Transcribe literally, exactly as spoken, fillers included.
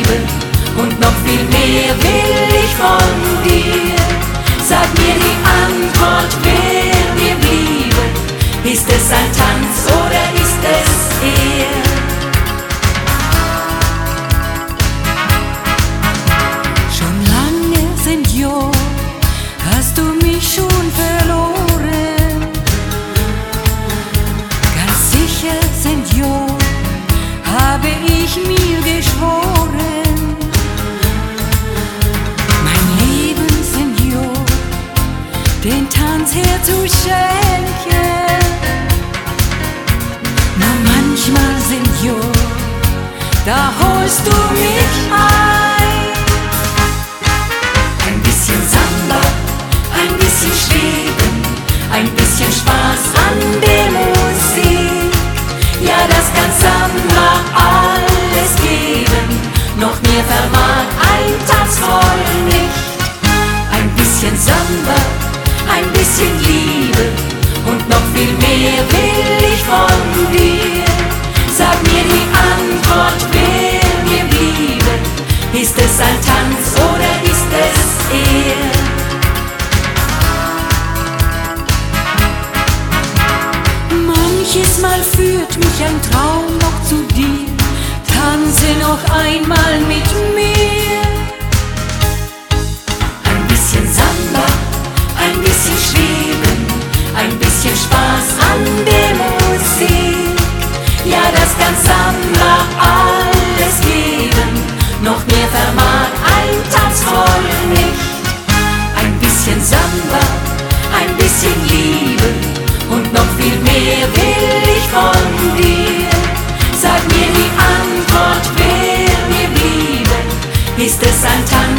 Liebe und noch viel mehr will ich von dir. Sag mir die Antwort, wer mir bliebe. Ist es ein Tanz oder ist es er? Schon lange, Senor, hast du mich schon verloren. Ganz sicher, Senor, habe ich mir geschworen, mein Leben, Senor, den Tanz herzuschenken. Nur manchmal, Senor, da holst du mich ein. Ein bisschen Samba, ein bisschen Schweben, ein bisschen Spaß an der Musik. Ja, das kann Samba alles geben, noch mehr vermag ein Tanz voll nicht. Ein bisschen Samba, ein bisschen Liebe und noch viel mehr will ich von dir. Sag mir die Antwort, wer mir bliebe. Ist es ein Tanz oder ist es er? Manches Mal führt mich ein Traum noch zu dir. Tanze noch einmal mit mir. Ein bisschen Samba, ein bisschen Schweben, ein bisschen Spaß an der Musik. Ja, das kann Samba alles geben, noch mehr vermag ein Tanz voll nicht. Ein bisschen Samba, ein bisschen Liebe und noch viel mehr will ich von dir. Sag mir die Antwort, wer mir bliebe. Ist es ein Tanz